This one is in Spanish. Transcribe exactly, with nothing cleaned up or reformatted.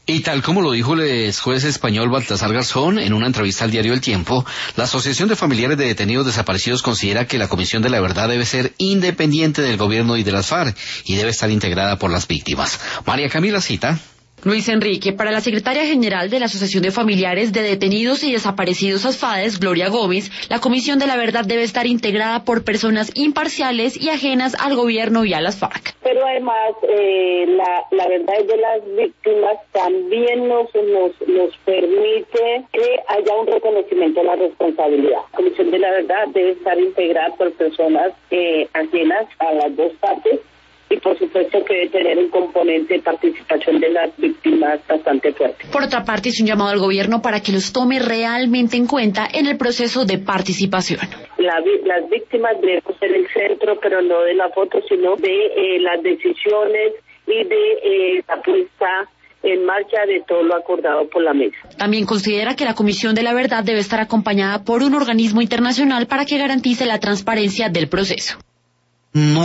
Y tal como lo dijo el ex juez español Baltasar Garzón en una entrevista al diario El Tiempo, la Asociación de Familiares de Detenidos Desaparecidos considera que la Comisión de la Verdad debe ser independiente del gobierno y de las FARC y debe estar integrada por las víctimas. María Camila Cita. Luis Enrique, para la secretaria general de la Asociación de Familiares de Detenidos y Desaparecidos ASFADES, Gloria Gómez, la Comisión de la Verdad debe estar integrada por personas imparciales y ajenas al gobierno y a las FARC. Pero además, eh, la, la verdad de las víctimas también nos, nos, nos permite que haya un reconocimiento de la responsabilidad. La Comisión de la Verdad debe estar integrada por personas eh, ajenas a las dos partes. Y por supuesto que debe tener un componente de participación de las víctimas bastante fuerte. Por otra parte, es un llamado al gobierno para que los tome realmente en cuenta en el proceso de participación. La, las víctimas deben ser el centro, pero no de la foto, sino de eh, las decisiones y de eh, la puesta en marcha de todo lo acordado por la mesa. También considera que la Comisión de la Verdad debe estar acompañada por un organismo internacional para que garantice la transparencia del proceso. No